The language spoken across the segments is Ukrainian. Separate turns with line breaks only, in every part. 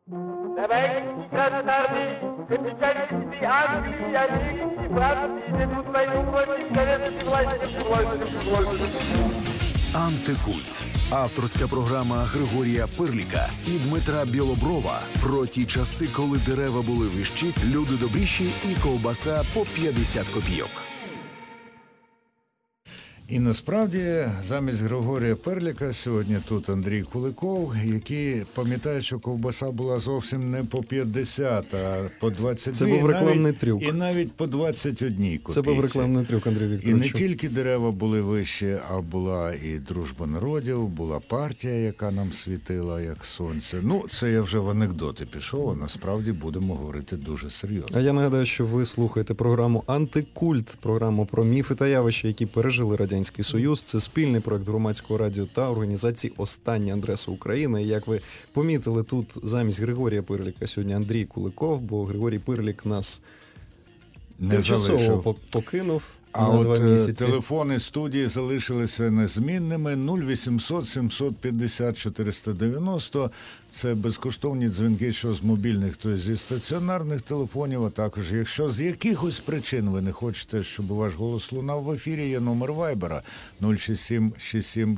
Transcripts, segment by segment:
Антикульт. Авторська програма Григорія Пирліка і Дмитра Білоброва про ті часи, коли дерева були вищі, люди добріші і ковбаса по 50 копійок.
І насправді замість Григорія Пирліка сьогодні тут Андрій Куликов, який пам'ятає, що ковбаса була зовсім не по 50, а по 22.
Це був рекламний трюк.
І навіть по 21 копійці.
Це був рекламний трюк, Андрій Вікторович.
І не тільки дерева були вищі, а була і дружба народів, була партія, яка нам світила, як сонце. Ну, це я вже в анекдоти пішов, а насправді будемо говорити дуже серйозно.
А я нагадаю, що ви слухаєте програму «Антикульт», програму про міфи та явища, які пережили Радянський Союз. Це спільний проект Громадського радіо та організації «Остання адреса України». Як ви помітили, тут замість Григорія Пирліка сьогодні Андрій Куликов, бо Григорій Пирлік нас тимчасово покинув на 2 місяці.
Телефони студії залишилися незмінними. 0800 750 490. Це безкоштовні дзвінки, що з мобільних, то зі стаціонарних телефонів, а також, якщо з якихось причин ви не хочете, щоб ваш голос лунав в ефірі, є номер Вайбера 067 67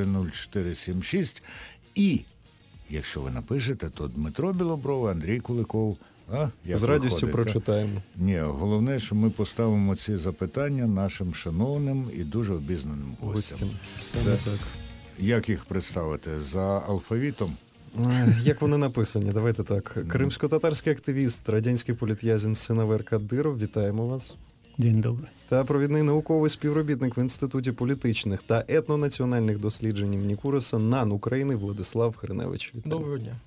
40476. І якщо ви напишете, то Дмитро Білобров, Андрій Куликов.
З радістю прочитаємо.
Ні, головне, що ми поставимо ці запитання нашим шановним і дуже обізнаним гостям.
Саме так.
Як їх представити? За алфавітом?
Як вони написані? Давайте так. Кримсько-татарський активіст, радянський політв'язень Синавер Кадиров. Вітаємо вас.
День добрий.
Та провідний науковий співробітник в Інституті політичних та етнонаціональних досліджень імені Кураса НАН України Владислав Гриневич. Вітаємо.
Доброго дня.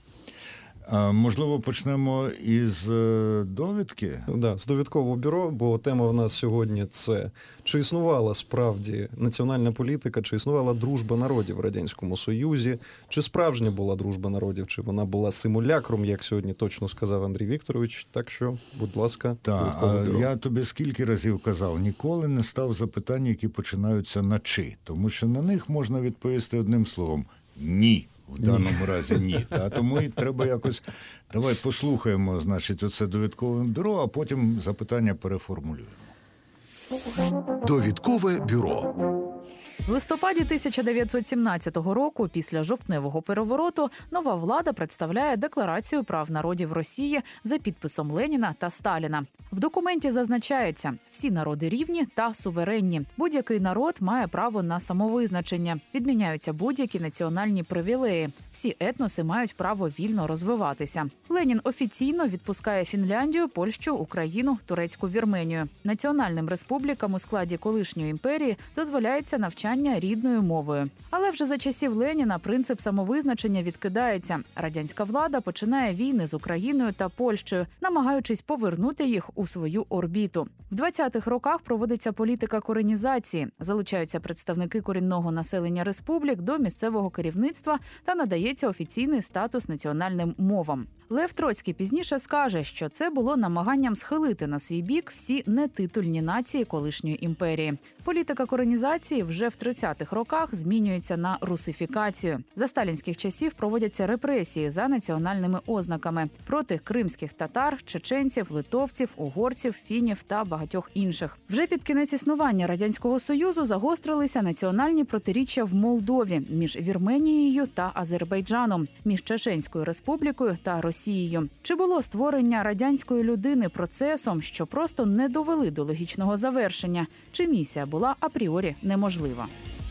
Можливо, почнемо із довідки?
Да, з довідкового бюро, бо тема в нас сьогодні це чи існувала справді національна політика, чи існувала дружба народів в Радянському Союзі, чи справжня була дружба народів, чи вона була симулякром, як сьогодні точно сказав Андрій Вікторович. Так що, будь ласка, довідкове бюро.
Я тобі скільки разів казав, ніколи не став запитань, які починаються на «чи», тому що на них можна відповісти одним словом «ні». В даному разі ні. Тому і треба якось... Давай послухаємо, значить, оце довідкове бюро, а потім запитання переформулюємо.
Довідкове бюро.
В листопаді 1917 року, після жовтневого перевороту, нова влада представляє Декларацію прав народів Росії за підписом Леніна та Сталіна. В документі зазначається, всі народи рівні та суверенні. Будь-який народ має право на самовизначення. Відміняються будь-які національні привілеї. Всі етноси мають право вільно розвиватися. Ленін офіційно відпускає Фінляндію, Польщу, Україну, Турецьку Вірменію. Національним республікам у складі колишньої імперії дозволяється навчання рідною мовою. Але вже за часів Леніна принцип самовизначення відкидається. Радянська влада починає війни з Україною та Польщею, намагаючись повернути їх у свою орбіту. В 20-х роках проводиться політика коренізації. Залучаються представники корінного населення республік до місцевого керівництва та надається офіційний статус національним мовам. Лев Троцький пізніше скаже, що це було намаганням схилити на свій бік всі нетитульні нації колишньої імперії. Політика коренізації вже в 30-х роках змінюється на русифікацію. За сталінських часів проводяться репресії за національними ознаками проти кримських татар, чеченців, литовців, угорців, фінів та багатьох інших. Вже під кінець існування Радянського Союзу загострилися національні протиріччя в Молдові між Вірменією та Азербайджаном, між Чеченською республікою та Росією. Чи було створення радянської людини процесом, що просто не довели до логічного завершення? Чи місія була апріорі неможлива?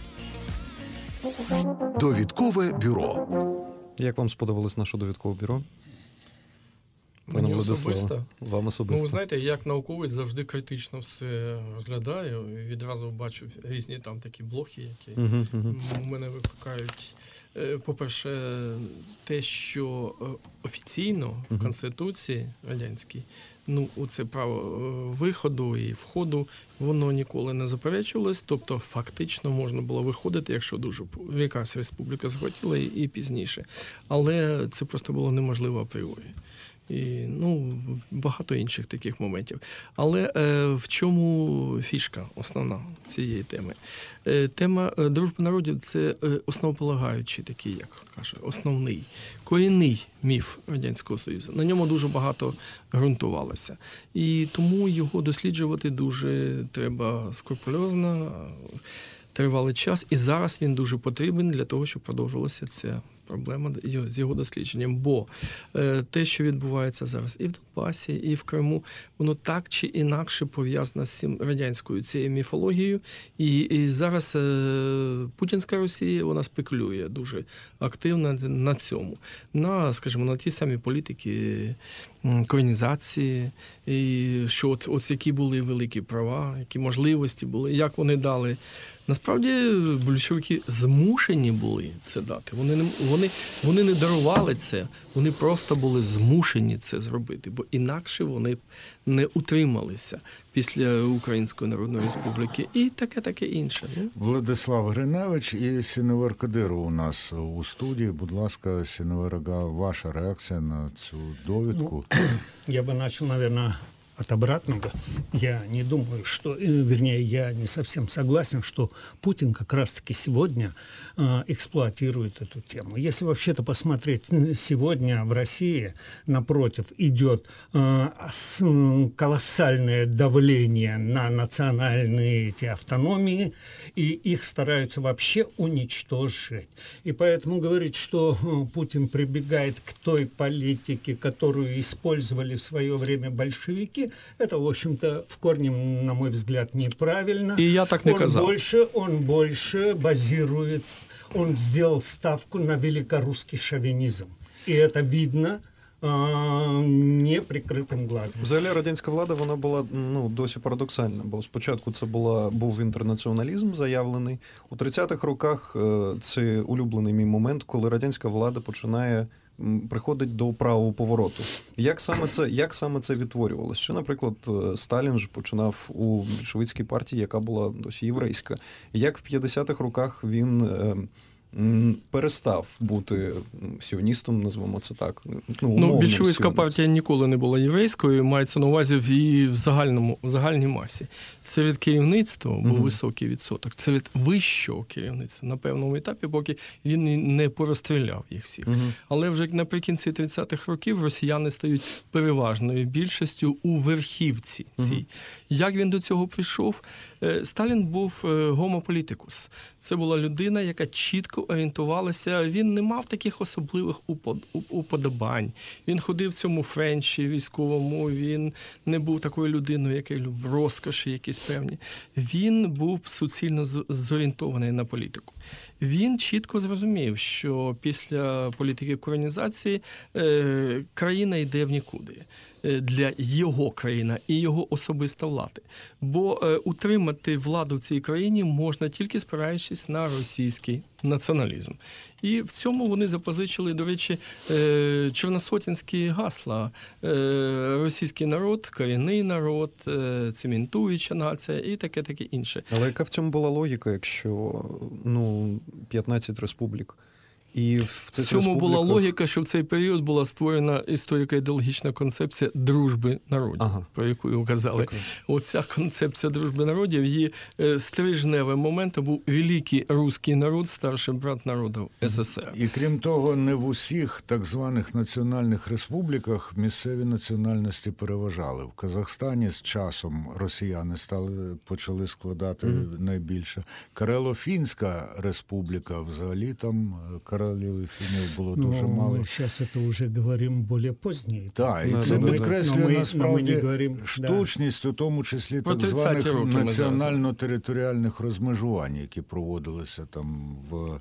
Довідкове бюро.
Як вам сподобалось наше довідкове бюро?
Мені особисто.
Вам особисто.
Ви знаєте, як науковець завжди критично все розглядаю. Відразу бачу різні там такі блоки, які у мене викликають. По-перше, те, що офіційно в Конституції радянській, це право виходу і входу, воно ніколи не заперечувалось, тобто фактично можна було виходити, якщо дуже якась республіка захотіла і пізніше. Але це просто було неможливо апріорі. І, багато інших таких моментів. Але в чому фішка основна цієї теми? Тема дружби народів – це основополагаючий такий, як каже, основний, корінний міф Радянського Союзу. На ньому дуже багато ґрунтувалося. І тому його досліджувати дуже треба скрупульозно, тривалий час. І зараз він дуже потрібен для того, щоб продовжувалася ця проблема з його дослідженням. Бо те, що відбувається зараз і в Донбасі, і в Криму, воно так чи інакше пов'язано з радянською цією міфологією. І зараз путінська Росія, вона спекулює дуже активно на цьому. Скажімо, на ті самі політики колонізації, і що от які були великі права, які можливості були, як вони дали. Насправді, більшовики змушені були це дати. Вони не дарували це, вони просто були змушені це зробити, бо інакше вони не утрималися після Української Народної Республіки і таке інше.
Владислав Гриневич і Сіневер Кадиров у нас у студії. Будь ласка, Сіневер Ага, ваша реакція на цю довідку?
Я бы начал, наверное, от обратного. Я не думаю, что, вернее, я не совсем согласен, что Путин как раз-таки сегодня эксплуатирует эту тему. Если вообще-то посмотреть, сегодня в России, напротив, идет колоссальное давление на национальные эти автономии, и их стараются вообще уничтожить. И поэтому говорить, что Путин прибегает к той политике, которую использовали в свое время большевики, это, в общем-то, в корне, на мой взгляд, неправильно.
И я так не казал.
Он больше базирует, он сделал ставку на великорусский шовинизм. И это видно неприкритим глазом.
Взагалі радянська влада, вона була досі парадоксальна, бо спочатку це був інтернаціоналізм заявлений. У 30-х роках це улюблений мій момент, коли радянська влада приходить до правого повороту. Як саме це відтворювалося? Що, наприклад, Сталін ж починав у більшовицькій партії, яка була досі єврейська. Як в 50-х роках він перестав бути сіоністом, назвемо це так.
Більшовицька партія ніколи не була єврейською, мається на увазі в загальній масі. Серед керівництва був високий відсоток, серед вищого керівництва на певному етапі, поки він не порозстріляв їх всіх. Але вже наприкінці 30-х років росіяни стають переважною більшістю у верхівці цій. Як він до цього прийшов? Сталін був гомополітикус. Це була людина, яка чітко орієнтувалася. Він не мав таких особливих уподобань. Він ходив в цьому френчі військовому, він не був такою людиною, яка в розкоші якісь певні. Він був суцільно зорієнтований на політику. Він чітко зрозумів, що після політики колонізації країна йде в нікуди. Для його країни і його особиста влади. Бо утримати владу в цій країні можна тільки спираючись на російський націоналізм. І в цьому вони запозичили, до речі, чорносотенські гасла. Російський народ, корінний народ, цементуюча нація і таке інше.
Але яка в цьому була логіка, якщо 15 республік? І в цьому
була логіка, що в цей період була створена історико-ідеологічна концепція дружби народів, про яку ви казали. Оця концепція дружби народів, її стрижневим моментом був великий русський народ, старший брат народів СССР.
І крім того, не в усіх так званих національних республіках місцеві національності переважали. В Казахстані з часом росіяни почали складати найбільше. Карело-Фінська республіка, взагалі там королів і фінів було дуже мало.
Зараз це вже говоримо більш пізніше.
Так, і це підкреслює насправді штучність, у тому числі так званих національно-територіальних розмежувань, які проводилися там в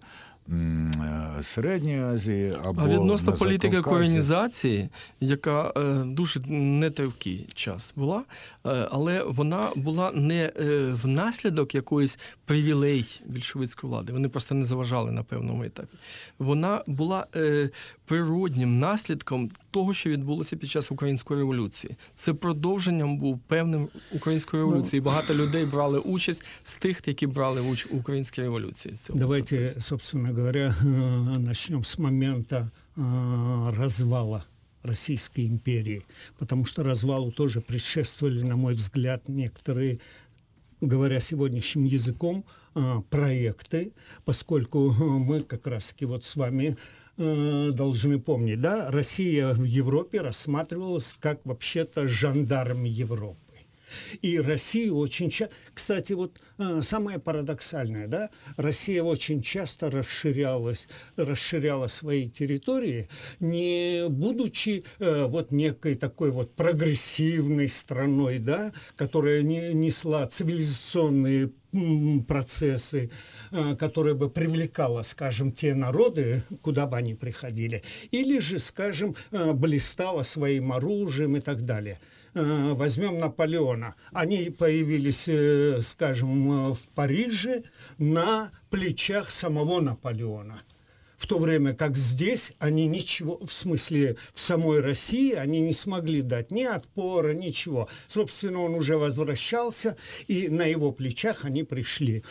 Середній Азії або
відносно політики колонізації, яка дуже нетривкий час була, але вона була не внаслідок якоїсь привілей більшовицької влади. Вони просто не заважали на певному етапі. Вона була природнім наслідком того, що відбулося під час Української революції. Це продовженням був певним Української революції. Багато людей брали участь з тих, які брали участь у Українській революції.
Давайте, собственно говоря, начнем с момента развала Российской империи, потому что развалу тоже предшествовали, на мой взгляд, некоторые, говоря сегодняшним языком, проекты, поскольку мы как раз-таки вот с вами должны помнить, да, Россия в Европе рассматривалась как вообще-то жандарм Европы. И Россия очень часто... Кстати, вот самое парадоксальное, да, Россия очень часто расширяла свои территории, не будучи вот некой такой вот прогрессивной страной, да, которая несла цивилизационные процессы, которые бы привлекала, скажем, те народы, куда бы они приходили, или же, скажем, блистала своим оружием и так далее. Возьмем Наполеона. Они появились, скажем, в Париже на плечах самого Наполеона. В то время как здесь они ничего, в смысле в самой России, они не смогли дать ни отпора, ничего. Собственно, он уже возвращался, и на его плечах они пришли.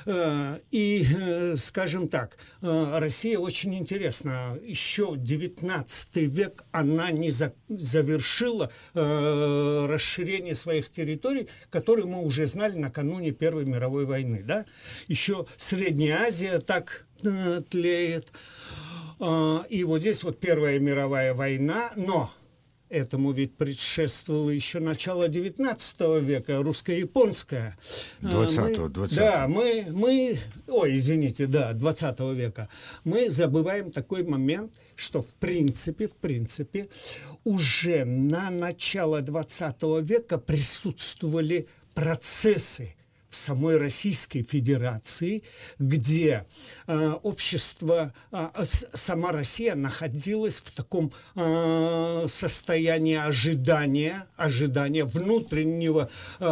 И, скажем так, Россия очень интересна. Еще 19 век она не завершила расширение своих территорий, которые мы уже знали накануне Первой мировой войны. Да? Еще Средняя Азия так тлеет. И вот здесь вот Первая мировая война, но этому ведь предшествовало еще начало 19 века, русско-японская.
20-го.
Да, ой, извините, да, 20 века. Мы забываем такой момент, что в принципе, уже на начало 20 века присутствовали процессы в самой Российской Федерации, где общество, сама Россия находилась в таком состоянии ожидания внутреннего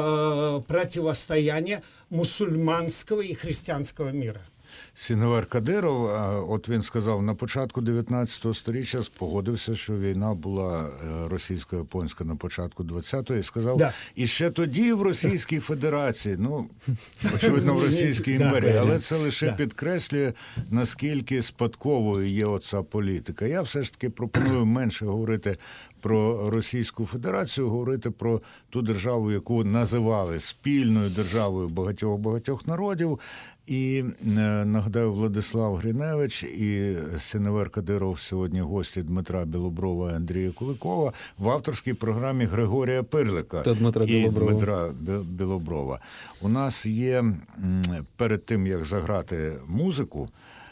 противостояния мусульманского і християнського мира.
Сіневер Кадиров, от він сказав, на початку 19 століття погодився, що війна була російсько-японська на початку 20-го, і сказав, да. І ще тоді в Російській Федерації, ну, очевидно, в Російській імперії, але це лише підкреслює, наскільки спадковою є оця політика. Я все ж таки пропоную менше говорити про Російську Федерацію, говорити про ту державу, яку називали спільною державою багатьох народів. І нагадаю, Владислав Гриневич і Сіневер Кадиров сьогодні гості Дмитра Білоброва і Андрія Куликова в авторській програмі Григорія Пирлика і Дмитра Білоброва. У нас є, перед тим, як заграти музику,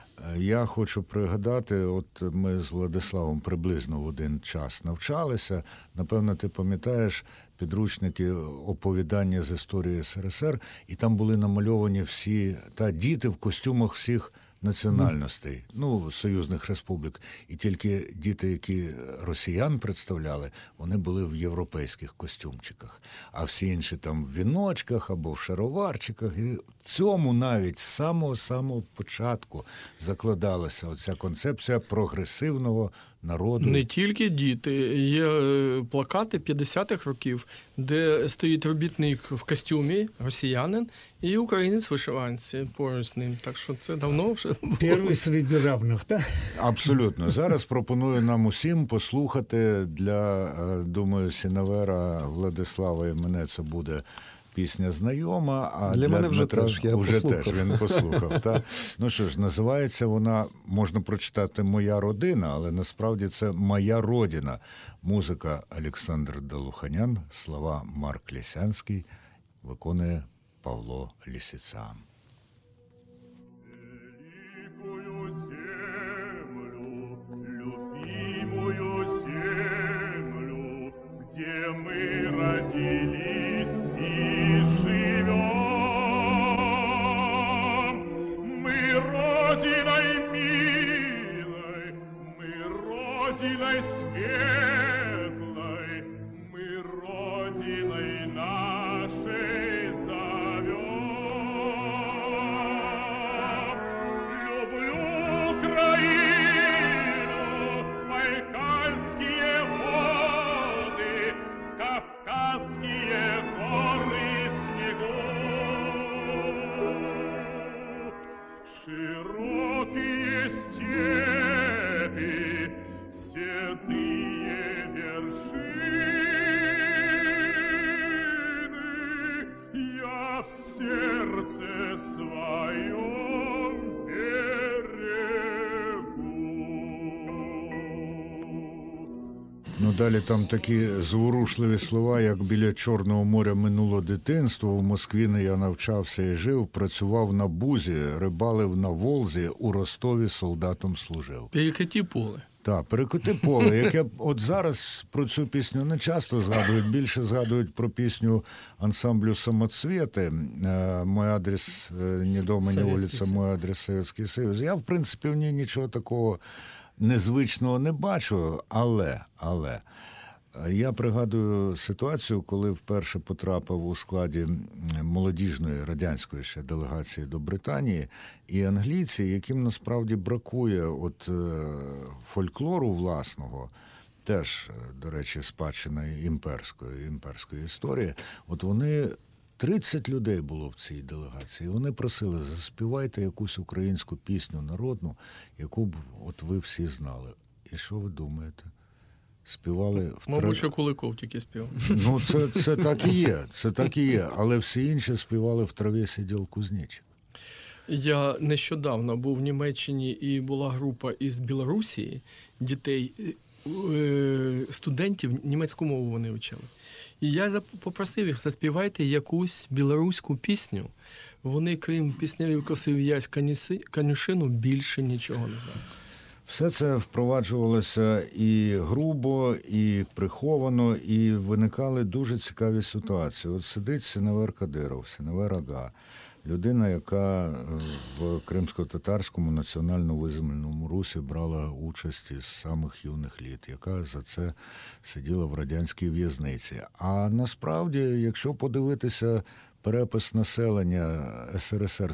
я хочу пригадати, от ми з Владиславом приблизно в один час навчалися. Напевно, ти пам'ятаєш підручники оповідання з історії СРСР, і там були намальовані всі діти в костюмах всіх національностей, союзних республік. І тільки діти, які росіян представляли, вони були в європейських костюмчиках. А всі інші там в віночках або в шароварчиках. І цьому навіть з самого початку закладалася оця концепція прогресивного народу.
Не тільки діти. Є плакати 50-х років, де стоїть робітник в костюмі, росіянин, і українець в вишиванці поруч з ним. Так що це давно вже було.
Перший серед равних, так?
Абсолютно. Зараз пропоную нам усім послухати для, думаю, Сіневера, Владислава і мене це буде пісня знайома, а для мене вже Дмитра теж він послухав. Та? Ну що ж, називається вона, можна прочитати «Моя родина», але насправді це «Моя родина». Музика Олександр Долуханян, слова Марк Лісянський, виконує Павло Лісицан.
Где мы родились и живем, мы родиной милой, мы родиной светлой, мы родиной нашей зовем. Люблю Украину, Байкальские воды, Кавказские горы снегу, широкие степи, седые сердце своем берегу.
Ну, далі там такі зворушливі слова, як біля Чорного моря минуло дитинство, в Москві не я навчався і жив, працював на Бузі, рибалив на Волзі, у Ростові солдатом служив.
Перекаті поле.
Так, перекоти поле, яке от зараз про цю пісню не часто згадують, більше згадують про пісню ансамблю «Самоцвети», «Мой адрес не дома, не вулиця, мой адрес Советский Союз». Я, в принципі, в ній нічого такого незвичного не бачу, але я пригадую ситуацію, коли вперше потрапив у складі молодіжної радянської ще делегації до Британії, і англійці, яким насправді бракує от фольклору власного, теж, до речі, спадщина імперської історії, от вони 30 людей було в цій делегації. Вони просили, заспівайте якусь українську пісню народну, яку б от ви всі знали. І що ви думаєте? Співали
Мабуть, що Куликов тільки співав.
Ну, це так і є. Але всі інші співали «В траві сидів кузнечик».
Я нещодавно був в Німеччині і була група із Білорусі, дітей, студентів, німецьку мову вони вчили. І я попросив їх, заспівайте якусь білоруську пісню. Вони, крім піснярів «Косив ясь конюшину», більше нічого не знають.
Все це впроваджувалося і грубо, і приховано, і виникали дуже цікаві ситуації. От сидить Синевер Кадиров, Синевер Ага, людина, яка в кримсько-татарському національно-визвольному русі брала участь із самих юних літ, яка за це сиділа в радянській в'язниці. А насправді, якщо подивитися перепис населення СРСР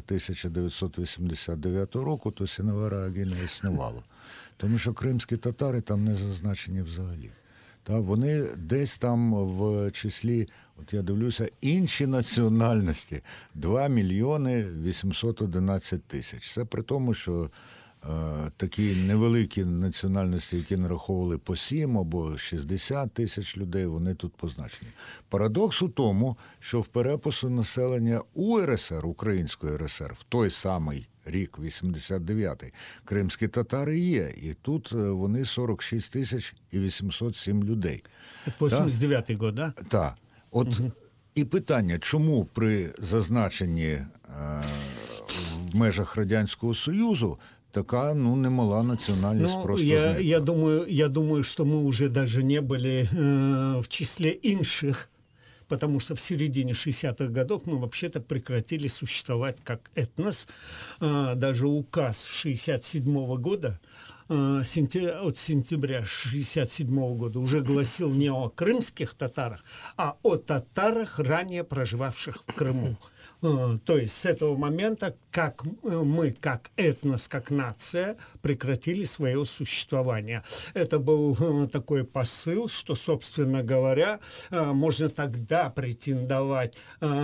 1989 року, то Синевера Аги не існувало. Тому що кримські татари там не зазначені взагалі. Та вони десь там в числі, от я дивлюся, інші національності 2 мільйони 811 тисяч. Це при тому, що такі невеликі національності, які нараховували по 7 або 60 тисяч людей, вони тут позначені. Парадокс у тому, що в перепису населення УРСР, Української РСР, в той самий рік, 89-й, кримські татари є. І тут вони 46 тисяч і 807 людей.
Это 89-й год, да?
Так. От і питання, чому при зазначенні в межах Радянського Союзу така, немала національність просто зникла?
Я думаю, что мы уже даже не были в числе инших, потому что в середине 60-х годов мы вообще-то прекратили существовать как этнос. Даже указ 67 года, от сентября 67 года, уже гласил не о крымских татарах, а о татарах, ранее проживавших в Крыму. То есть с этого момента как мы, как этнос, как нация, прекратили свое существование. Это был такой посыл, что, собственно говоря, можно тогда претендовать,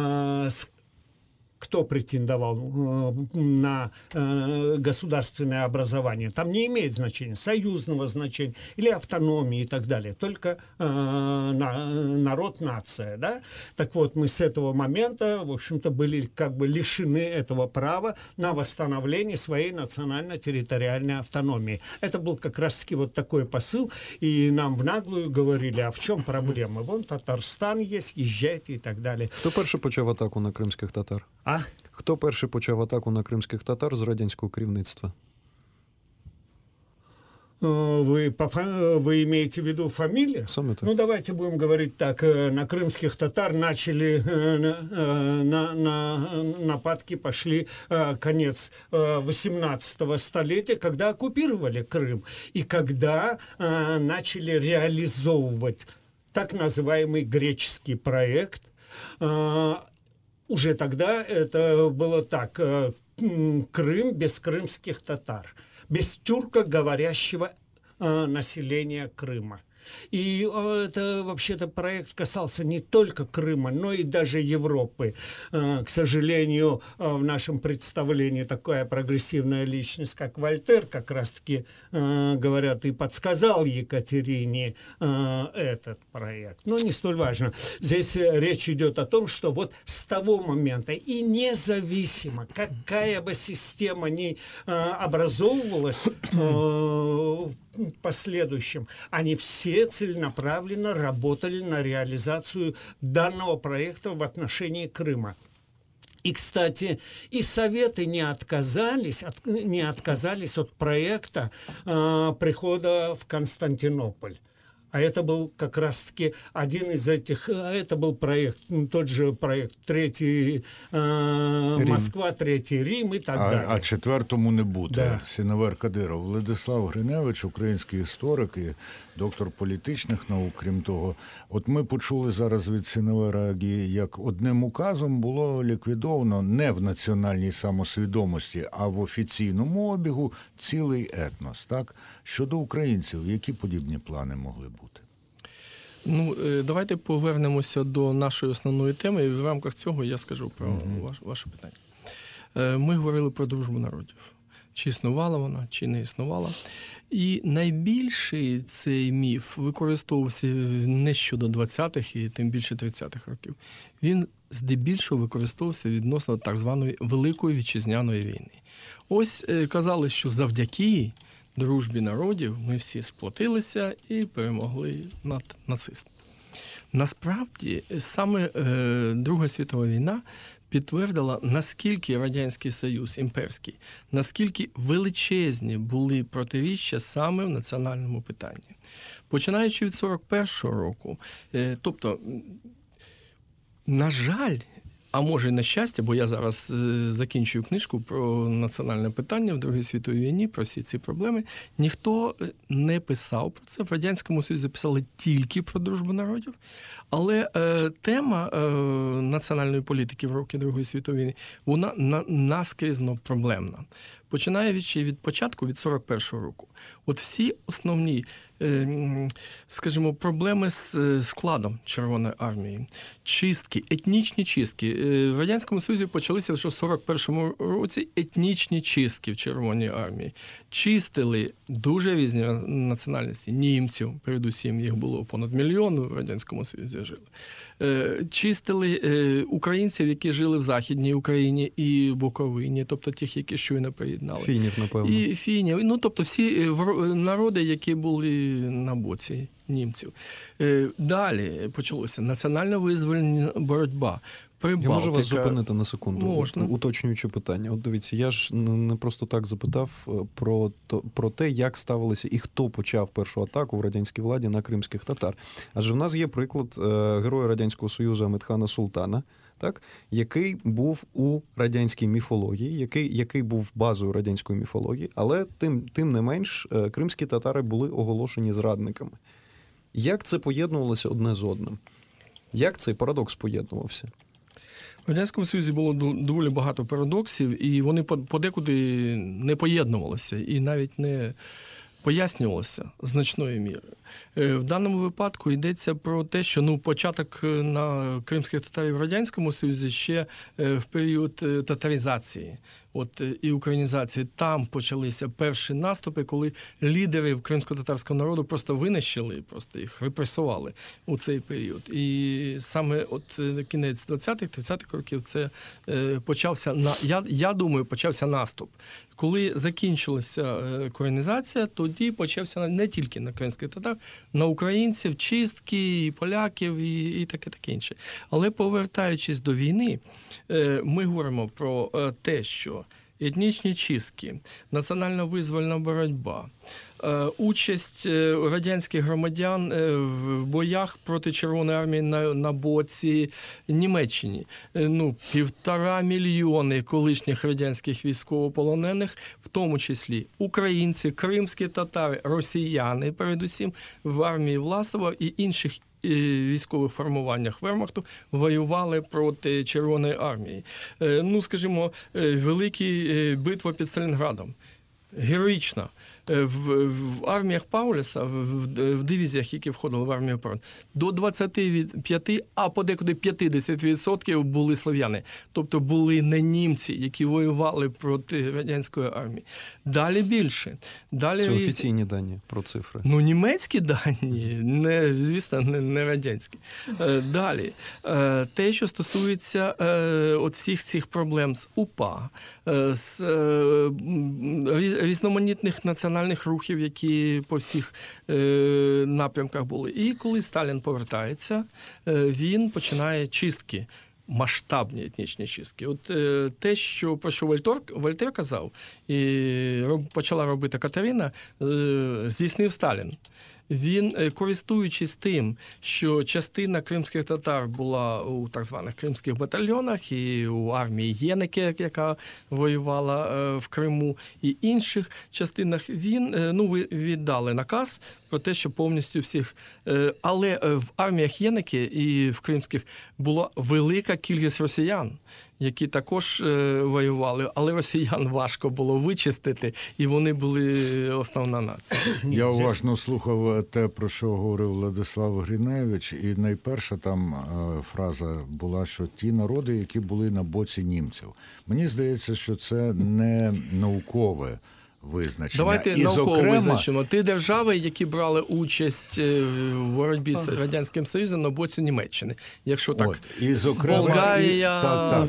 кто претендовал на государственное образование. Там не имеет значения союзного значения или автономии и так далее. Только народ, нация. Да? Так вот, мы с этого момента, в общем-то, были как бы лишены этого права на восстановление своей национально-территориальной автономии. Это был как раз-таки вот такой посыл. И нам в наглую говорили, а в чем проблема? Вон Татарстан есть, езжайте и так далее.
Хто перший почав атаку на кримських татар? Хто перший почав атаку на кримських татар з радянського керівництва?
Вы имеете в виду фамилию?
Саме так.
Ну, давайте будем говорить так. На крымских татар начали, нападки пошли конец 18 столетия, когда оккупировали Крым. И когда начали реализовывать так называемый греческий проект. Уже тогда это было так. Крым без крымских татар. Без тюркоговорящего населения Крыма. И это вообще-то проект касался не только Крыма, но и даже Европы. К сожалению, в нашем представлении такая прогрессивная личность, как Вольтер, как раз-таки, говорят, и подсказал Екатерине этот проект. Но не столь важно. Здесь речь идет о том, что вот с того момента и независимо, какая бы система ни образовывалась в последующем, они все целенаправленно работали на реализацию данного проекта в отношении Крыма. И, кстати, и Советы не отказались от проекта прихода в Константинополь. А это был как раз-таки один из этих, это был проект, тот же проект «Третий Москва», «Третій Рим» і так далі.
А четвертому не буде.
Да.
Сіневер Кадиров. Владислав Гриневич, український історик і доктор політичних наук, крім того. От ми почули зараз від Сіневера Агі, як одним указом було ліквідовано не в національній самосвідомості, а в офіційному обігу цілий етнос. Так? Щодо українців, які подібні плани могли бути?
Ну, давайте повернемося до нашої основної теми, і в рамках цього я скажу про ваше питання. Ми говорили про дружбу народів. Чи існувала вона, чи не існувала. І найбільший цей міф використовувався не щодо 20-х і тим більше 30-х років. Він здебільшого використовувався відносно так званої Великої Вітчизняної війни. Ось казали, що завдяки дружбі народів ми всі сплотилися і перемогли над нацистами. Насправді, саме Друга світова війна підтвердила, наскільки Радянський Союз, імперський, наскільки величезні були протиріччя саме в національному питанні. Починаючи від 41-го року, тобто, на жаль, а може, на щастя, бо я зараз закінчую книжку про національне питання в Другій світовій війні, про всі ці проблеми, ніхто не писав про це. В Радянському Союзі писали тільки про дружбу народів, але тема національної політики в роки Другої світової війни, вона наскрізно проблемна. Починаючи від початку, від 41-го року. От всі основні, скажімо, проблеми з складом Червоної армії, чистки, етнічні чистки. В Радянському Союзі почалися вже в 41-му році етнічні чистки в Червоній армії. Чистили дуже різні національності. Німців, передусім, їх було понад мільйон в Радянському Союзі жили. Чистили українців, які жили в Західній Україні і Буковині, тобто тих, які щойно приєднали.
Фінів, напевно.
І фінів. Ну, тобто всі народи, які були на боці німців. Далі почалося національно-визвольна боротьба. Прибалтика.
Я можу вас зупинити на секунду?
Можна.
Уточнюючи питання. От дивіться, я ж не просто так запитав про те, як ставилися і хто почав першу атаку в радянській владі на кримських татар. Адже в нас є приклад героя Радянського Союзу Амедхана Султана, так, який був у радянській міфології, який був базою радянської міфології, але тим не менш кримські татари були оголошені зрадниками. Як це поєднувалося одне з одним? Як цей парадокс поєднувався?
В Радянському Союзі було доволі багато парадоксів, і вони подекуди не поєднувалися і навіть не пояснювалося значною мірою. В даному випадку йдеться про те, що початок на кримських татарів в Радянському Союзі ще в період татаризації і українізації. Там почалися перші наступи, коли лідерів кримсько-татарського народу просто винищили, просто їх репресували у цей період. І саме кінець 20-х, 30-х років це почався, я думаю, почався наступ. Коли закінчилася коренізація, тоді почався не тільки на кримських татар, на українців, чистки, і поляків, і таке інше. Але повертаючись до війни, ми говоримо про те, що етнічні чистки, національно-визвольна боротьба, участь радянських громадян в боях проти Червоної армії на боці Німеччини. 1,5 мільйони колишніх радянських військовополонених, в тому числі українці, кримські татари, росіяни, передусім, в армії Власова і інших військових формуваннях Вермахту воювали проти Червоної армії. Скажімо, велика битва під Сталінградом. Героїчна. В арміях Паулюса, в дивізіях, які входили в армію Паулюса, до 25, а подекуди 50% були слов'яни. Тобто були не німці, які воювали проти радянської армії. Далі більше.
Це офіційні дані про цифри.
Ну, німецькі дані, звісно, не радянські. Далі. Те, що стосується от всіх цих проблем з УПА, з різноманітних національних рухів, які по всіх напрямках були. І коли Сталін повертається, він починає чистки. Масштабні етнічні чистки. От те, про що Вольтер казав, і почала робити Катерина, здійснив Сталін. Він, користуючись тим, що частина кримських татар була у так званих кримських батальйонах і у армії Єники, яка воювала в Криму, і інших частинах, він віддали наказ про те, що повністю всіх. Але в арміях Єники і в кримських була велика кількість росіян, які також воювали, але росіян важко було вичистити, і вони були основна нація.
Я уважно слухав те, про що говорив Владислав Гриневич, і найперша там фраза була, що ті народи, які були на боці німців. Мені здається, що це не наукове визначення.
Давайте науково визначимо. Ті держави, які брали участь в боротьбі з Радянським Союзом на боці Німеччини. Якщо так,
і, зокрема,
Болгарія,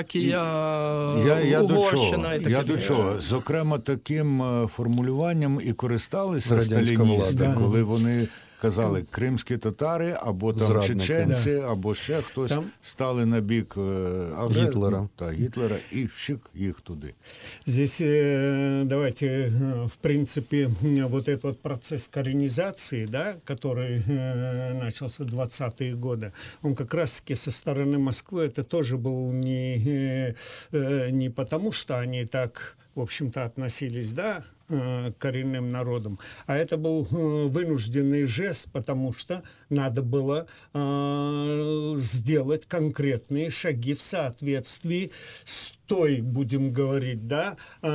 Словакія, Угорщина і таке.
Я до чого? Зокрема, таким формулюванням і користалися сталіністи, коли вони казали, кримські татари, або там
зрадники,
чеченці, або ще хтось стали на бік Гітлера і вщик їх туди.
Здесь давайте, в принципе, вот этот вот процесс коренизации, да, который начался в 20-е годы, он как раз-таки со стороны Москвы, это тоже был не потому, что они так, в общем-то, относились, да, к коренным народам, а это был вынужденный жест, потому что надо было сделать конкретные шаги в соответствии с той, будем говорить, да,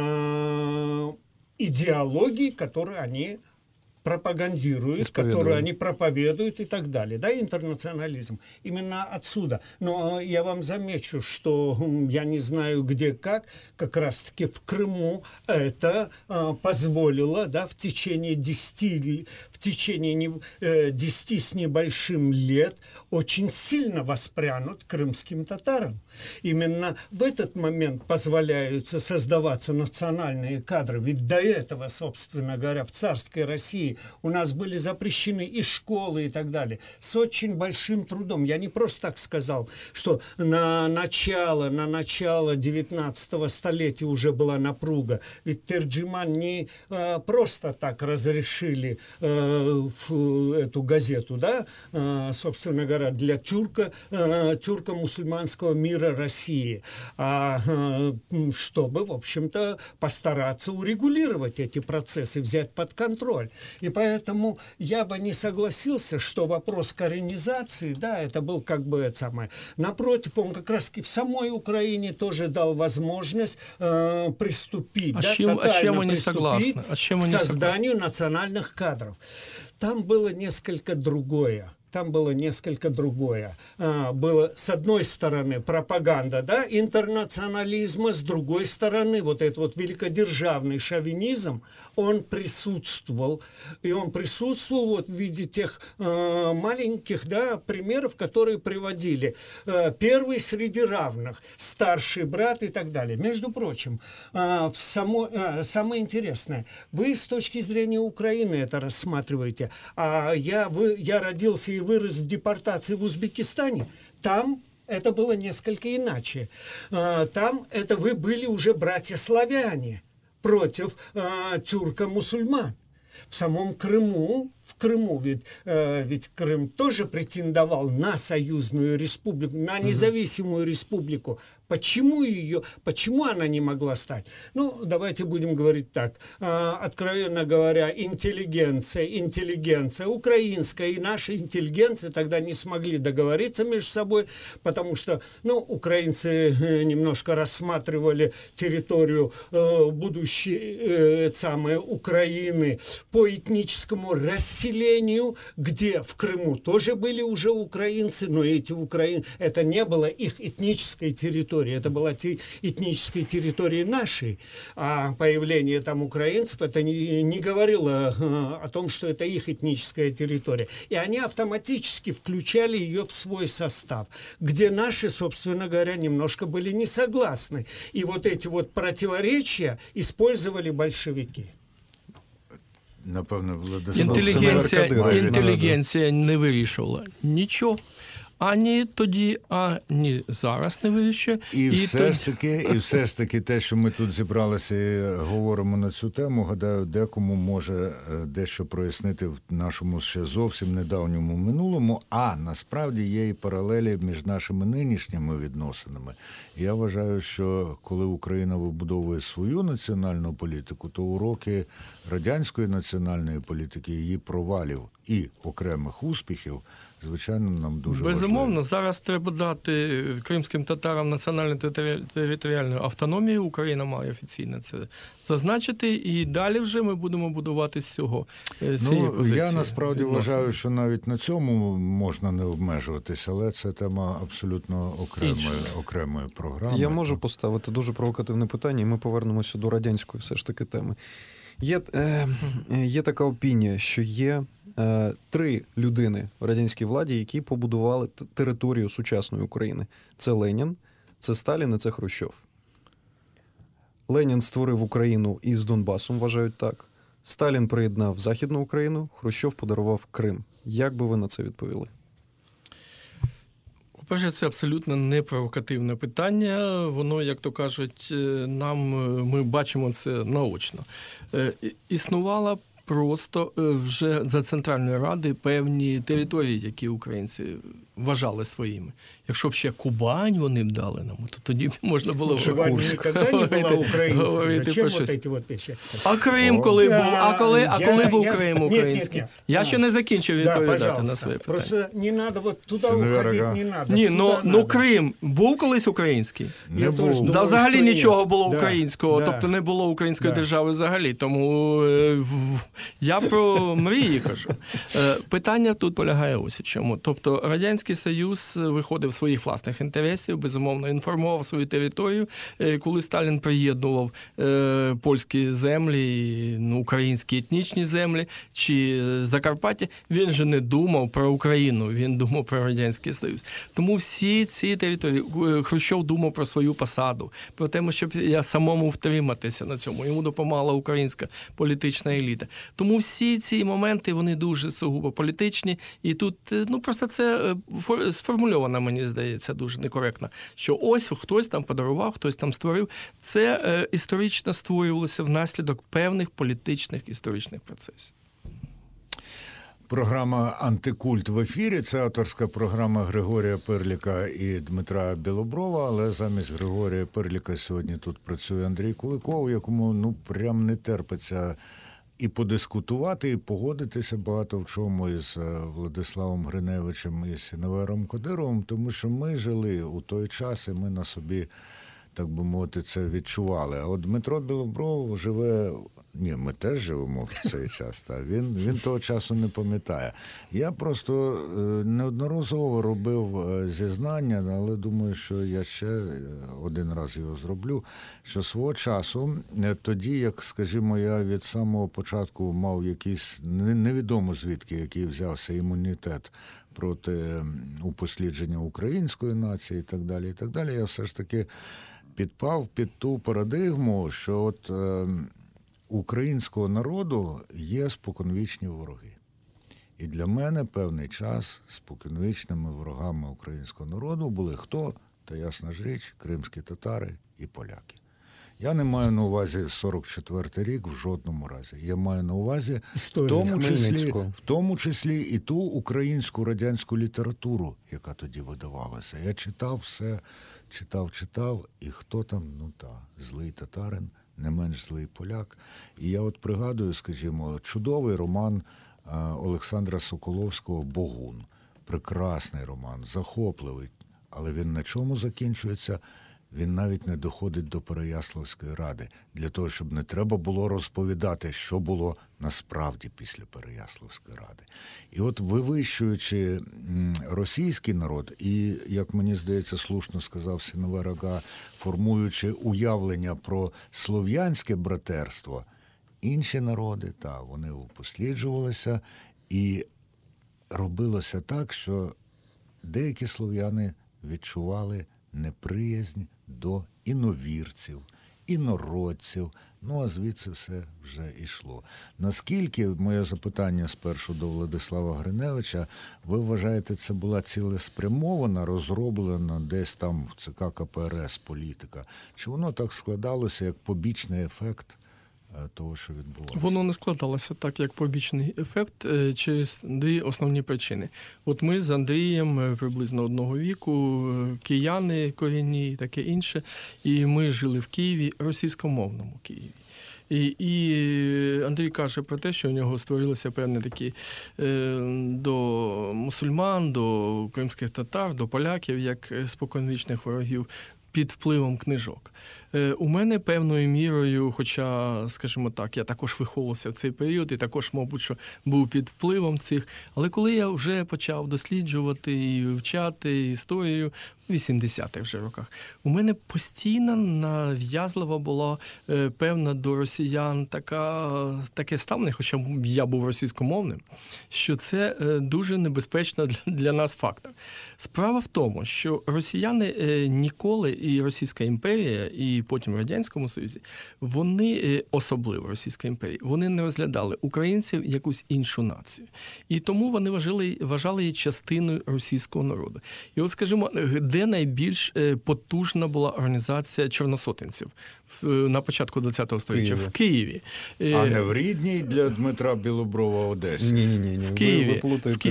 идеологией, которую они пропагандируют, которую они проповедуют и так далее. Да, интернационализм. Именно отсюда. Но я вам замечу, что я не знаю где как раз-таки в Крыму это позволило, да, в течение 10 с небольшим лет очень сильно воспрянут крымским татарам. Именно в этот момент позволяются создаваться национальные кадры. Ведь до этого, собственно говоря, в царской России у нас были запрещены и школы, и так далее. С очень большим трудом. Я не просто так сказал, что на начало 19 столетия уже была напруга. Ведь Терджиман не просто так разрешили эту газету, да, собственно говоря, для тюрко-мусульманского мира России, а чтобы, в общем-то, постараться урегулировать эти процессы, взять под контроль. И поэтому я бы не согласился, что вопрос коренизации, да, это был как бы это самое. Напротив, он как раз в самой Украине тоже дал возможность приступить, тотально приступить к созданию национальных кадров. Там было несколько другое. Было, с одной стороны, пропаганда, да, интернационализма, с другой стороны, вот этот вот великодержавный шовинизм, он присутствовал. И он присутствовал вот в виде тех маленьких, да, примеров, которые приводили. Первый среди равных, старший брат и так далее. Между прочим, самое интересное, вы с точки зрения Украины это рассматриваете, а я родился и вырос в депортации в Узбекистане, там это было несколько иначе. Там это вы были уже братья-славяне против тюрко-мусульман. В самом Крыму, в Крыму, ведь Крым тоже претендовал на союзную республику, на независимую республику. Почему она не могла стать? Ну, давайте будем говорить так. Откровенно говоря, интеллигенция украинская и наша интеллигенция тогда не смогли договориться между собой, потому что, ну, украинцы немножко рассматривали территорию будущей самой Украины по этническому расселению, где в Крыму тоже были уже украинцы, но это не было их этнической территорией. Это была этнической территории нашей, а появление там украинцев это не говорило о том, что это их этническая территория. И они автоматически включали ее в свой состав, где наши, собственно говоря, немножко были не согласны. И вот эти вот противоречия использовали большевики.
Напевно, Владислав.
Інтелігенція не вирішувала нічого. Ані тоді, ані зараз не вирішує.
І все ж таки те, що ми тут зібралися і говоримо на цю тему, гадаю, декому може дещо прояснити в нашому ще зовсім недавньому минулому, а насправді є і паралелі між нашими нинішніми відносинами. Я вважаю, що коли Україна вибудовує свою національну політику, то уроки радянської національної політики, її провалів і окремих успіхів, звичайно, нам дуже
безумовно,
важливо.
зараз треба дати кримським татарам національну територіальну автономію. Україна має офіційно це зазначити, і далі вже ми будемо будувати з цього.
Я насправді вважаю, що навіть на цьому можна не обмежуватись, але це тема абсолютно окремої програми.
Я можу поставити дуже провокативне питання, і ми повернемося до радянської все ж таки теми. Є така опінія, що є 3 людини в радянській владі, які побудували територію сучасної України. Це Ленін, це Сталін і це Хрущов. Ленін створив Україну із Донбасом, вважають так. Сталін приєднав Західну Україну, Хрущов подарував Крим. Як би ви на це відповіли?
По-перше, це абсолютно непровокативне питання. Воно, як то кажуть, ми бачимо це наочно. Існувала просто вже за Центральної Ради певні території, які українці вважали своїми. Якщо б ще Кубань вони б дали нам, то тоді б можна було
Кубань ніколи не була українською. Зачем вот эти вот вещи?
А Крим коли був? Коли був Крим український?
Нет.
Я ще не закінчив відповідати на своє питання.
Просто не надо вот туда уходить, не надо.
Ні, ну Крим був колись український?
Не був.
Да, взагалі нічого було українського, тобто не було української держави взагалі. Тому я про мрії кажу. Питання тут полягає ось у чому. Тобто Радянський Союз виходив з своїх власних інтересів, безумовно, інформував свою територію. Коли Сталін приєднував польські землі, українські етнічні землі чи Закарпаття, він же не думав про Україну, він думав про Радянський Союз. Тому всі ці території, Хрущов думав про свою посаду, про те, щоб самому втриматися на цьому. Йому допомагала українська політична еліта. Тому всі ці моменти, вони дуже сугубо політичні, і тут, просто це сформульовано, мені здається, дуже некоректно, що ось хтось там подарував, хтось там створив. Це історично створювалося внаслідок певних політичних історичних процесів.
Програма «Антикульт» в ефірі. Це авторська програма Григорія Пирліка і Дмитра Білоброва, але замість Григорія Пирліка сьогодні тут працює Андрій Куликов, якому прям не терпиться і подискутувати, і погодитися багато в чому із Владиславом Гриневичем і Сіневером Кодировим, тому що ми жили у той час, і ми на собі, так би мовити, це відчували. А от Дмитро Білобров живе... Ні, ми теж живемо в цей час, та він того часу не пам'ятає. Я просто неодноразово робив зізнання, але думаю, що я ще один раз його зроблю, що свого часу, тоді, як, скажімо, я від самого початку мав якийсь, невідомо звідки, який взявся імунітет проти упослідження української нації і так далі, я все ж таки підпав під ту парадигму, що от українського народу є споконвічні вороги. І для мене певний час споконвічними ворогами українського народу були хто? Та ясна ж річ, кримські татари і поляки. Я не маю на увазі 44-й рік в жодному разі. Я маю на увазі
Історію
в тому числі і ту українську радянську літературу, яка тоді видавалася. Я читав все, читав, і хто там, злий татарин, не менш злий поляк. І я от пригадую, скажімо, чудовий роман Олександра Соколовського «Богун». Прекрасний роман, захопливий, але він на чому закінчується? Він навіть не доходить до Переяславської ради, для того, щоб не треба було розповідати, що було насправді після Переяславської ради. І от вивищуючи російський народ і, як мені здається, слушно сказав Сінове Рога, формуючи уявлення про слов'янське братерство, інші народи, вони упосліджувалися, і робилося так, що деякі слов'яни відчували неприязнь до іновірців, інородців, а звідси все вже йшло. Наскільки, моє запитання спершу до Владислава Гриневича, ви вважаєте, це була цілеспрямована, розроблена десь там в ЦК КПРС політика? Чи воно так складалося, як побічний ефект того, що відбувалося?
Воно не складалося так, як побічний ефект, через дві основні причини. От ми з Андрієм приблизно одного віку, кияни корінні і таке інше, і ми жили в Києві, російськомовному Києві. І Андрій каже про те, що у нього створилися певні такі до мусульман, до кримських татар, до поляків, як споконвічних ворогів, під впливом книжок. У мене певною мірою, хоча, скажімо так, я також виховувався в цей період і також, мабуть, що був під впливом цих, але коли я вже почав досліджувати і вивчати історію в 80-х вже роках, у мене постійно нав'язлива була певна до росіян таке ставлення, хоча я був російськомовним, що це дуже небезпечно для нас фактор. Справа в тому, що росіяни ніколи, і Російська імперія, і потім в Радянському Союзі, вони, особливо Російська імперія, вони не розглядали українців якусь іншу націю. І тому вони вважали її частиною російського народу. І от, скажімо, де найбільш потужна була організація чорносотенців на початку ХХ століття? В Києві.
А не в рідній для Дмитра Білоброва Одесі?
Ні.
В Києві.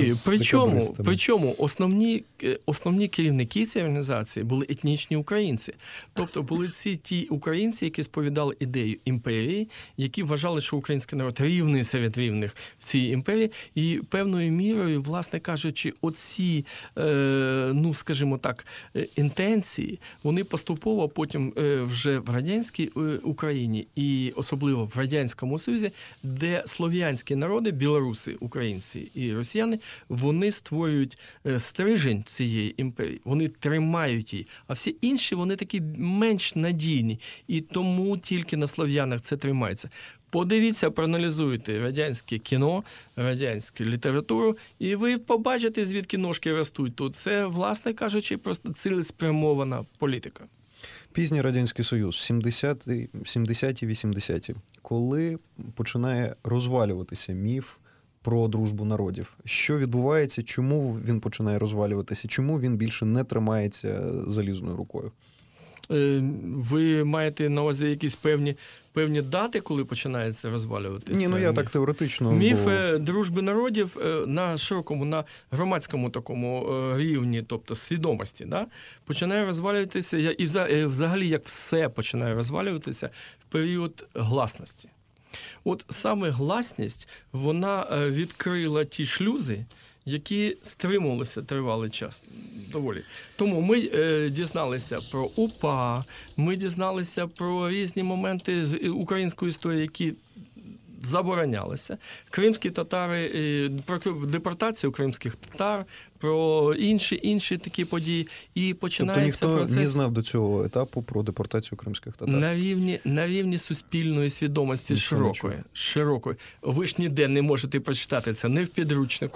Причому основні керівники цієї організації були етнічні українці. Тобто були ті українці, які сповідали ідею імперії, які вважали, що український народ рівний серед рівних в цій імперії. І певною мірою, власне кажучи, оці, скажімо так, інтенції, вони поступово потім вже в радянській Україні і особливо в Радянському Союзі, де слов'янські народи, білоруси, українці і росіяни, вони створюють стрижень цієї імперії, вони тримають її, а всі інші, вони такі менш надійні, і тому тільки на слов'янах це тримається. Подивіться, проаналізуйте радянське кіно, радянську літературу, і ви побачите, звідки ножки ростуть тут. Це, власне кажучи, просто цілеспрямована політика.
Пізній Радянський Союз, 70-ті, 80-ті, коли починає розвалюватися міф про дружбу народів. Що відбувається, чому він починає розвалюватися, чому він більше не тримається залізною рукою?
Ви маєте на увазі якісь певні дати, коли починається розвалюватися?
Ні, я так теоретично.
Міф дружби народів на широкому, на громадському такому рівні, тобто свідомості, починає розвалюватися, і взагалі як все починає розвалюватися в період гласності. От саме гласність, вона відкрила ті шлюзи, які стримувалися тривалий час доволі. Тому ми дізналися про УПА, ми дізналися про різні моменти української історії, які заборонялися. Кримські татари, про депортацію кримських татар, про інші такі події. І починається
тобто ніхто
процес...
не знав до цього етапу про депортацію кримських татар?
На рівні суспільної свідомості широкої. Ви ж ніде не можете прочитати це, ні в підручнику,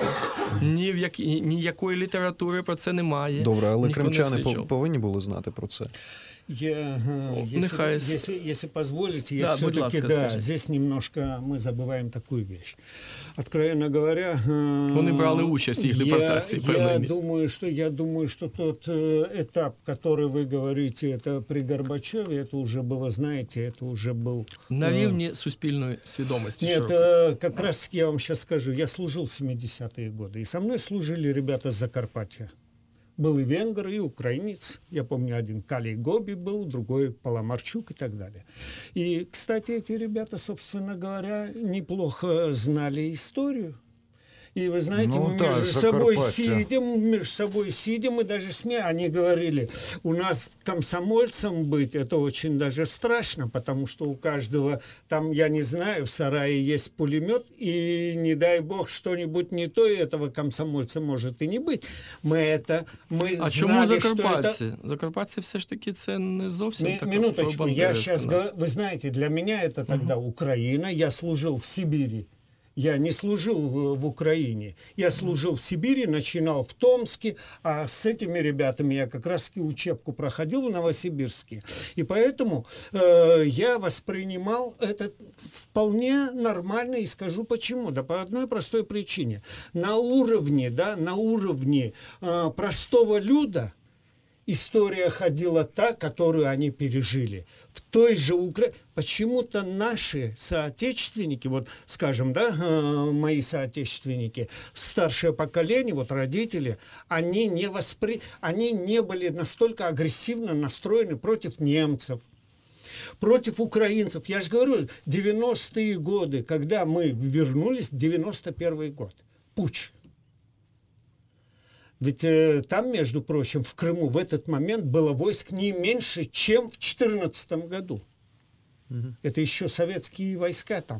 ніякої літератури про це немає.
Добре, але
ніхто
кримчани повинні були знати про це?
Если позволите, я
Да,
все-таки,
будь ласка, скажіть.
здесь немножко мы забываем такую вещь. Откровенно говоря,
Вони брали участь в їх депортації,
я думаю, что тот этап, который вы говорите, это при Горбачеве, это уже было, знаете, это уже был...
На рівні суспільної свідомості.
Нет,
широкої.
как раз я вам сейчас скажу, я служил в 70-е годы, и со мной служили ребята с Закарпатья. Был и венгр, и украинец. Я помню, один Калий Гоби был, другой Паламарчук и так далее. И, кстати, эти ребята, собственно говоря, неплохо знали историю. И вы знаете, мы между собой сидим, и даже они говорили, у нас комсомольцем быть, это очень даже страшно, потому что у каждого, там, я не знаю, в сарае есть пулемет, и не дай бог что-нибудь не то, и этого комсомольца может и не быть. Мы
А
знали,
чому
что
закарпатці?
это...
Закарпатці все ж таки це не зовсім така
Минуточку, я
пробандеровська
сейчас
нація.
говорю, вы знаете, для меня это тогда Украина, я служил в Сибири. Я не служил в Украине. Я служил в Сибири, начинал в Томске, а с этими ребятами я как раз-таки учебку проходил в Новосибирске. И поэтому я воспринимал это вполне нормально, и скажу почему. Да по одной простой причине. На уровне простого люда история ходила та, которую они пережили. В той же Украине. Почему-то наши соотечественники, вот скажем, да, мои соотечественники, старшее поколение, вот родители, они не были настолько агрессивно настроены против немцев, против украинцев. Я же говорю, 90-е годы, когда мы вернулись, 91-й год, путч. Ведь там, между прочим, в Крыму в этот момент было войск не меньше, чем в 2014 году. Это еще советские войска там.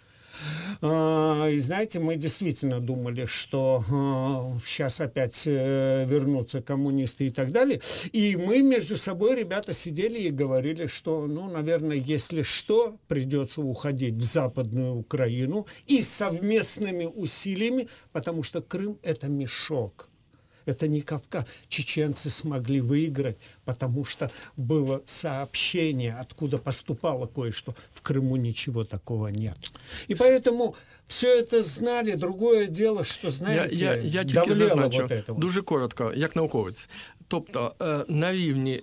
И знаете, мы действительно думали, что сейчас опять вернутся коммунисты и так далее. И мы между собой, ребята, сидели и говорили, что, ну, наверное, если что, придется уходить в Западную Украину и совместными усилиями, потому что Крым – это мешок. Это не Кавказ. Чеченцы смогли выиграть, потому что было сообщение, откуда поступало кое-что. В Крыму ничего такого нет. И поэтому все это знали. Другое дело, що, знаєте,
я тільки зазначу,
вот это.
Дуже коротко, як науковець. Тобто на рівні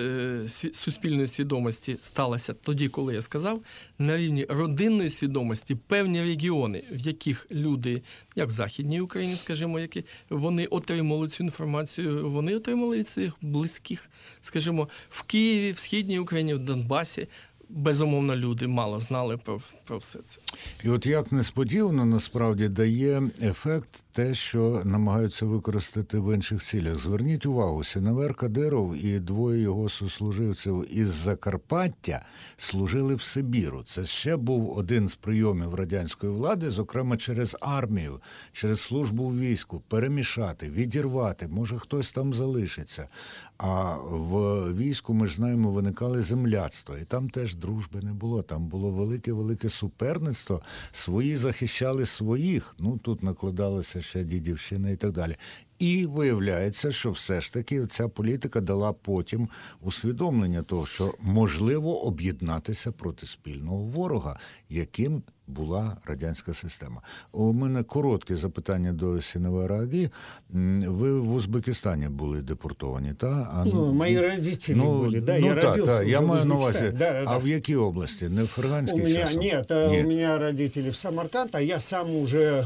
суспільної свідомості сталося тоді, коли я сказав, на рівні родинної свідомості певні регіони, в яких люди, як в Західній Україні, скажімо, які вони отримали цю інформацію, вони отримали від своїх близьких, скажімо, в Києві, в Східній Україні, в Донбасі. Безумовно, люди мало знали про все це.
І от як несподівано, насправді, дає ефект те, що намагаються використати в інших цілях. Зверніть увагу, Синевер Кадиров і двоє його сослуживців із Закарпаття служили в Сибіру. Це ще був один з прийомів радянської влади, зокрема через армію, через службу в війську, перемішати, відірвати, може хтось там залишиться. А в війську, ми ж знаємо, виникали земляцтва, і там теж дружби не було, там було велике-велике суперництво, свої захищали своїх, ну тут накладалося ще дідівщина і так далі. І виявляється, що все ж таки ця політика дала потім усвідомлення того, що можливо об'єднатися проти спільного ворога, яким була радянська система. У мене коротке запитання до Синевера Аги. Ви в Узбекистані були депортовані, так?
Мої родителі були, да, я родився
я маю на увазі.
Да.
А в якій області? Не в Ферганській часом?
Нет, у меня родители в Самарканд, а я сам уже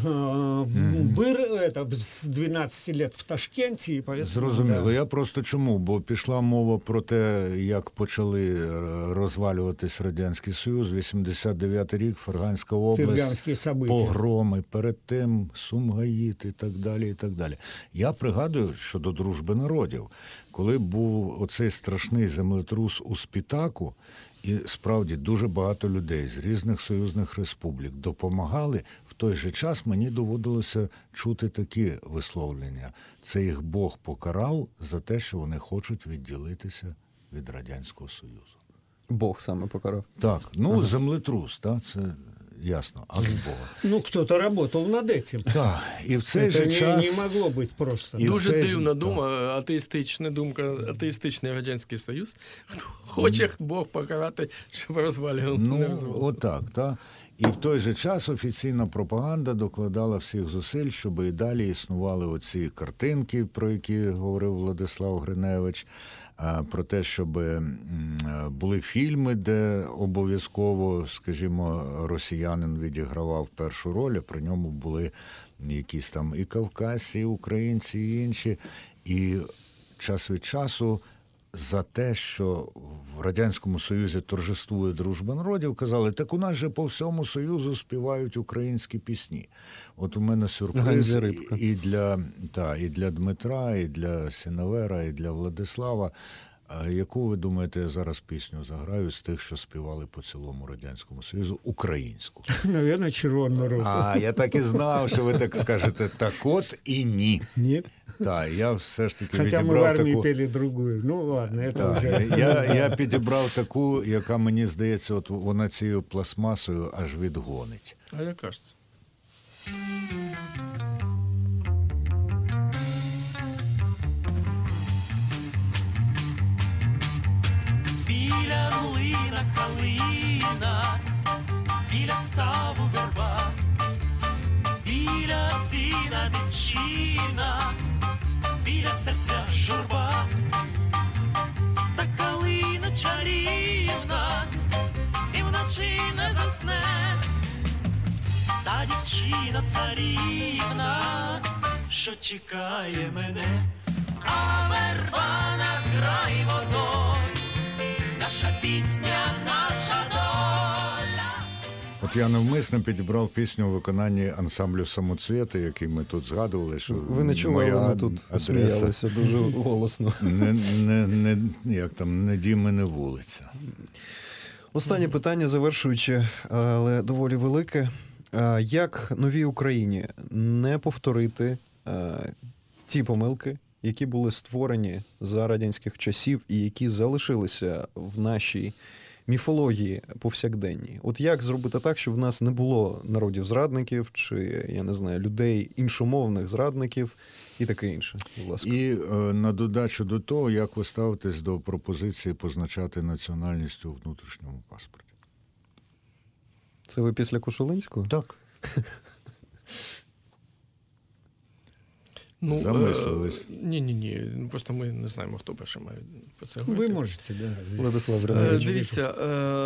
с 12 лет в Ташкенті. Поэтому,
зрозуміло.
Да.
Я просто чому? Бо пішла мова про те, як почали розвалюватись Радянський Союз, 89-й рік, Ферганська область, погроми, перед тим Сумгаїт і так далі, і так далі. Я пригадую щодо дружби народів, коли був оцей страшний землетрус у Спітаку, і справді дуже багато людей з різних союзних республік допомагали, в той же час мені доводилося чути такі висловлення. Це їх Бог покарав за те, що вони хочуть відділитися від Радянського Союзу.
Бог саме покарав.
Так, землетрус, так, це ясно, а від Бога.
Ну, кто-то работал над этим.
Так, і в цей
Это
же час...
не могло быть просто.
І
Дуже
це ж-
дивна
так.
думка, атеїстична думка, атеїстичний Радянський Союз. Хоче Бог покарати, щоб розвалював, не
Ну,
розвалював.
отак, так. І в той же час офіційна пропаганда докладала всіх зусиль, щоб і далі існували оці картинки, про які говорив Владислав Гриневич, про те, щоб були фільми, де обов'язково, скажімо, росіянин відігравав першу роль, а при ньому були якісь там і кавказці, і українці, і інші. І час від часу за те, що в Радянському Союзі торжествує дружба народів, казали, так у нас же по всьому Союзу співають українські пісні. От у мене сюрприз
Ганзі Рибка.
і для Дмитра, і для Сінавера, і для Владислава. А яку, ви думаєте, я зараз пісню заграю з тих, що співали по цілому Радянському Союзу, українську?
Наверное, червону руту.
А, я так і знав, що ви так скажете. Так от і ні.
Нет?
Так, я все ж таки
Хотя мы в
відібрав
армии
таку...
пели другую. Ну ладно, это
Так,
уже...
я підібрав таку, яка, мені здається, от вона цією пластмасою аж відгонить.
А яка ж це?
Біля млина калина, біля ставу верба, біля тина дівчина, біля серця журба, та калина чарівна, і вночі не засне, та дівчина царівна, що чекає мене, а верба над край водою. Наша пісня, наша доля.
От я навмисно підібрав пісню у виконанні ансамблю «Самоцвіти», який ми тут згадували, що
Ви не чули,
моя
але ми тут
адреса
сміялися дуже голосно.
як там, не дім і не вулиця.
Останнє питання, завершуючи, але доволі велике. Як новій Україні не повторити ті помилки, які були створені за радянських часів і які залишилися в нашій міфології повсякденній? От як зробити так, щоб в нас не було народів-зрадників чи, я не знаю, людей іншомовних зрадників і таке інше? Будь ласка.
І на додачу до того, як ви ставитесь до пропозиції позначати національність у внутрішньому паспорті?
Це ви після Кошулинського?
Так. Замислились.
Ні. Просто ми не знаємо, хто перший має про це говорити.
Вы можете, да. здесь.
Владислав Гриневич.
Дивіться,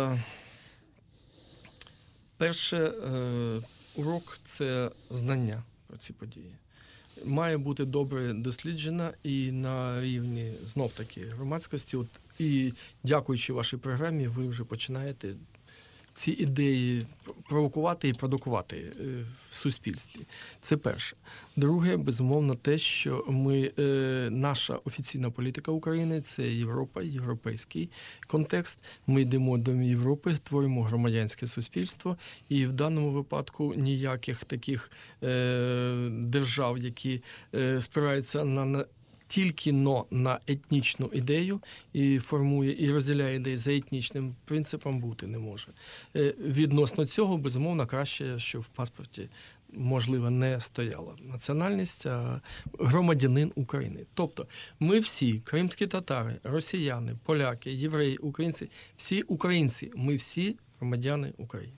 перше, урок – це знання про ці події. Має бути добре досліджена і на рівні, знов-таки, громадськості. От, і дякуючи вашій програмі, ви вже починаєте ці ідеї провокувати і продукувати в суспільстві. Це перше. Друге, безумовно, те, що наша офіційна політика України – це Європа, європейський контекст. Ми йдемо до Європи, створюємо громадянське суспільство, і в даному випадку ніяких таких держав, які спираються на тільки на етнічну ідею і формує, і розділяє ідеї за етнічним принципом, бути не може. Відносно цього, безумовно, краще, щоб в паспорті, можливо, не стояла національність, а громадянин України. Тобто ми всі, кримські татари, росіяни, поляки, євреї, українці, всі українці, ми всі громадяни України.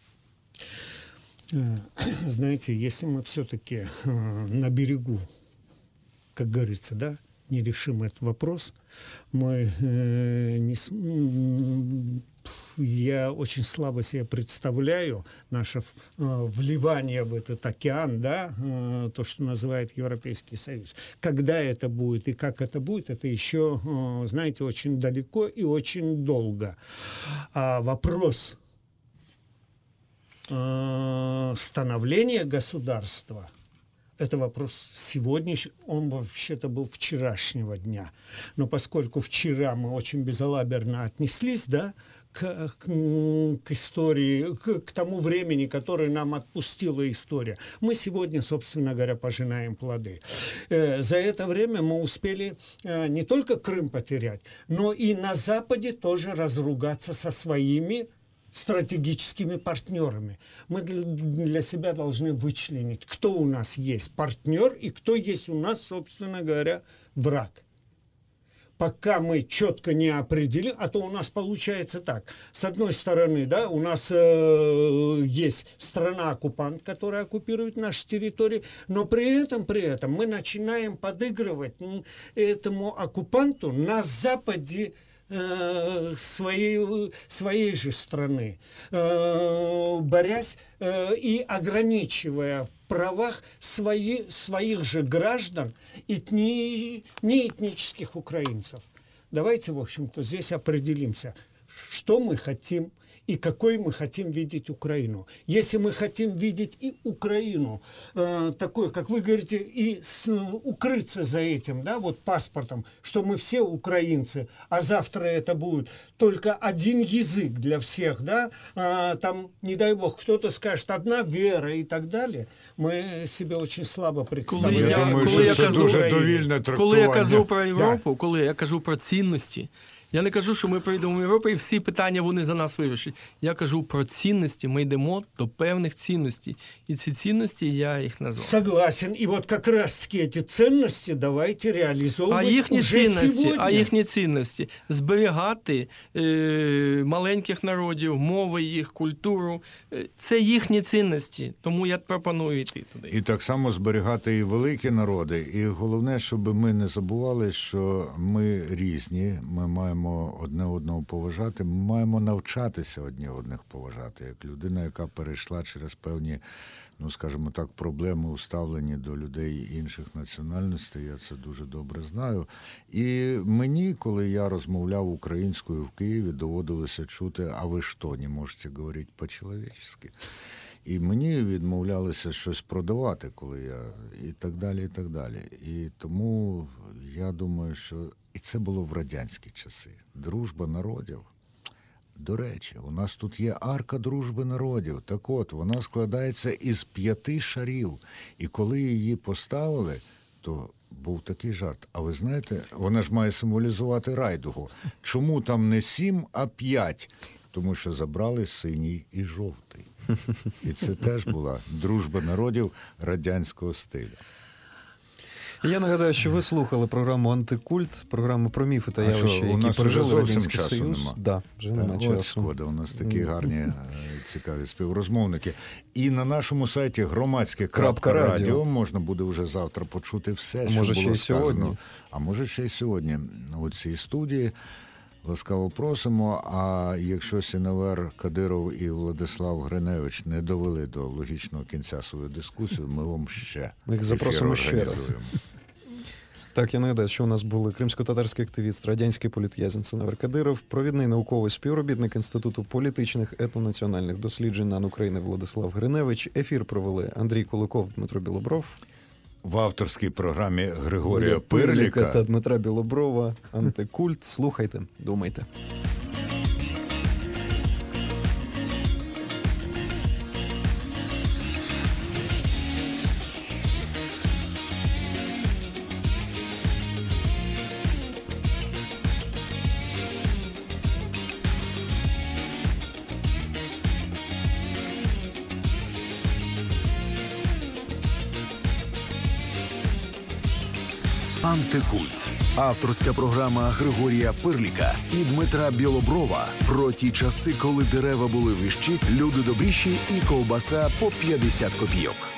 Знаете, если мы все-таки на берегу, как говорится, да, не решим этот вопрос, мы я очень слабо себе представляю наше вливание в этот океан, да, то, что называет Европейский Союз. Когда это будет и как это будет, это еще, знаете, очень далеко и очень долго. А вопрос становления государства — это вопрос сегодняшний, он вообще-то был вчерашнего дня. Но поскольку вчера мы очень безалаберно отнеслись, да, к истории, к тому времени, которое нам отпустила история, мы сегодня, собственно говоря, пожинаем плоды. За это время мы успели не только Крым потерять, но и на Западе тоже разругаться со своими стратегическими партнерами. Мы для себя должны вычленить, кто у нас есть партнер и кто есть у нас, собственно говоря, враг. Пока мы четко не определим, а то у нас получается так. С одной стороны, да, у нас есть страна-оккупант, которая оккупирует наши территории, но при этом мы начинаем подыгрывать этому оккупанту на западе своей же страны, борясь и ограничивая в правах своих же граждан, неэтнических украинцев. Давайте, в общем-то, здесь определимся, что мы хотим и какой мы хотим видеть Украину. Если мы хотим видеть и Украину такой, как вы говорите, и укрыться за этим, да, вот паспортом, что мы все украинцы, а завтра это будет только один язык для всех, да, там, не дай бог, кто-то скажет, одна вера и так далее, мы себе очень слабо представляємо.
Я думаю, що це дуже довільне трактування.
Коли я кажу про Європу, коли я кажу про цінності, я не кажу, що ми прийдемо в Європу і всі питання вони за нас вирішать. Я кажу про цінності, ми йдемо до певних цінностей. І ці цінності, я їх назвав.
Согласен. І от якраз таки ці цінності давайте реалізовувати уже сьогодні.
А їхні цінності – зберігати маленьких народів, мови їх, культуру. Це їхні цінності, тому я пропоную йти туди.
І так само зберігати і великі народи. І головне, щоб ми не забували, що ми різні, ми маємо одне одного поважати, ми маємо навчатися одне одних поважати. Як людина, яка перейшла через певні, ну, скажімо так, проблеми у ставленні до людей інших національностей, я це дуже добре знаю. І мені, коли я розмовляв українською в Києві, доводилося чути, а ви що, не можете говорити по-чоловічески? І мені відмовлялося щось продавати, коли я... і так далі, і так далі. І тому я думаю, що... І це було в радянські часи. Дружба народів. До речі, у нас тут є арка дружби народів. Так от, вона складається із 5 шарів. І коли її поставили, то був такий жарт. А ви знаєте, вона ж має символізувати райдугу. Чому там не 7, а 5? Тому що забрали синій і жовтий. І це теж була дружба народів радянського стилю.
Я нагадаю, що ви слухали програму «Антикульт», програму про міфи та явища, які пережили Радянський Союз. Да, вже немає часу.
Шкода, у нас такі гарні, цікаві співрозмовники. І на нашому сайті громадське.радіо можна буде вже завтра почути все, що було сказано. А може ще й сьогодні у цій студії. Ласкаво просимо, а якщо Сіневер Кадиров і Владислав Гриневич не довели до логічного кінця свою дискусію, ми вам ще
їх запросимо ще раз. Так, я нагадаю, що у нас були кримсько-татарський активіст, радянський політв'язень Сіневер Кадиров, провідний науковий співробітник Інституту політичних етнонаціональних досліджень НАН України Владислав Гриневич. Ефір провели Андрій Куликов, Дмитро Білобров.
В авторській програмі Григорія Пирліка
та Дмитра Білоброва «Антикульт». Слухайте, думайте.
«Антикульт» – авторська програма Григорія Пирліка і Дмитра Білоброва про ті часи, коли дерева були вищі, люди добріші і ковбаса по 50 копійок.